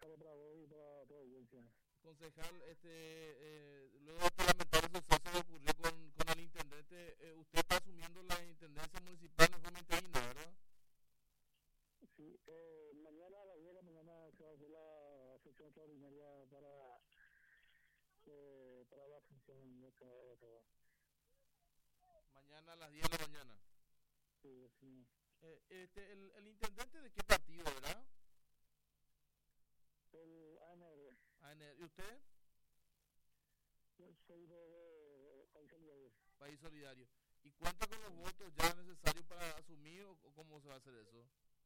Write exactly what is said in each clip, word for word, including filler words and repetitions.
mensaje para vos y para toda la audiencia. Concejal, este, eh, luego de este lamentable suceso que ocurrió con, con el intendente, eh, usted está asumiendo la intendencia municipal de forma interina, ¿verdad? Sí, eh, mañana a las diez de la mañana se va a hacer la sesión extraordinaria para, eh, para la función de cada de cada. Mañana a las diez de la mañana. Sí, sí. Eh, este, el, el intendente de qué partido, ¿verdad? El A N R, A N R. ¿Y usted? yo soy de, de País Solidario. País Solidario. ¿Y cuenta con los votos ya necesarios para asumir o, o cómo se va a hacer eso?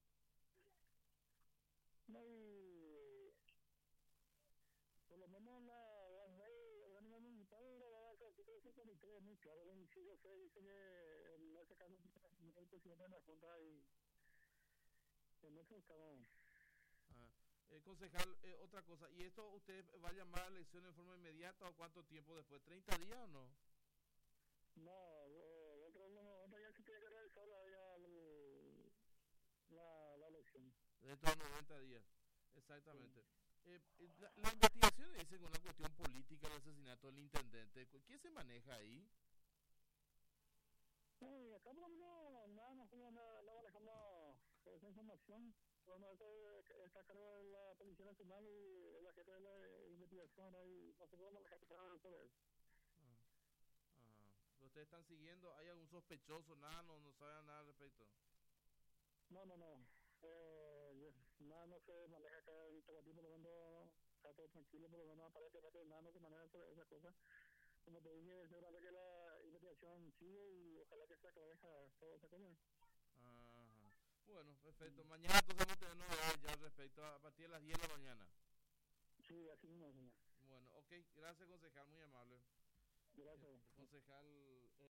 No hay, por lo menos la, la ley orgánica municipal, la verdad, el artículo cincuenta y tres es muy claro. El inciso seis dice que en ese caso el presidente de la Junta y en eso estamos. Ah, eh, concejal, eh, otra cosa. ¿Y esto usted va a llamar a elecciones de forma inmediata o cuánto tiempo después? ¿treinta días o no? No, eh, dentro de unos noventa ya se tiene que realizar ya el, la, la elección. Dentro de noventa días. Exactamente. Sí. Eh, eh, la, la investigación dice que una cuestión política el asesinato del intendente. ¿Qué se maneja ahí? No, y acá por lo menos nada, no, no, no, no manejamos esa información. Bueno, eso está a cargo de la Policía Nacional y la jefe de la investigación, y no se puede manejar nada sobre eso. Ah, ajá. ¿Ustedes están siguiendo? ¿Hay algún sospechoso? Nada, no, no saben nada al respecto. No, no, no. Eh, yo- nada no se maneja acá en Tahuatí, por lo menos está todo tranquilo, por lo menos aparentemente nada no se maneja sobre esa cosa. Como te dije, seguramente que la investigación sigue y ojalá que se aclarezca toda esa cosa. Ajá. Bueno, perfecto. Mañana entonces vamos a tener novedades ya al respecto a partir de las diez de la mañana. Sí, así mismo, señor. Bueno, ok. Gracias, concejal. Muy amable. Eh, Gracias. concejal.